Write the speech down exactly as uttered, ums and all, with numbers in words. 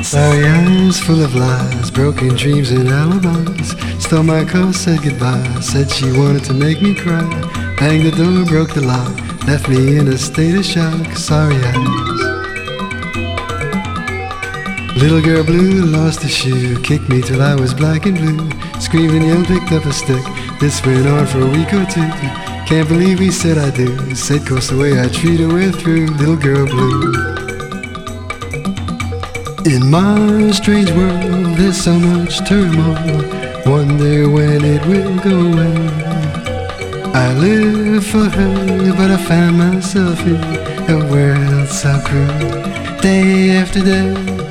Sorry eyes full of lies, broken dreams and alibis. Stole my car, said goodbye, said she wanted to make me cry. Banged the door, broke the lock, left me in a state of shock. Sorry eyes. Little girl blue lost a shoe, kicked me till I was black and blue. Screamed and yelled, picked up a stick. This went on for a week or two. Can't believe we said I do. Said course the way I treat her, we're through. Little girl blue. In my strange world, there's so much turmoil. Wonder when it will go away. I live for her, but I found myself in a world so cruel. Day after day,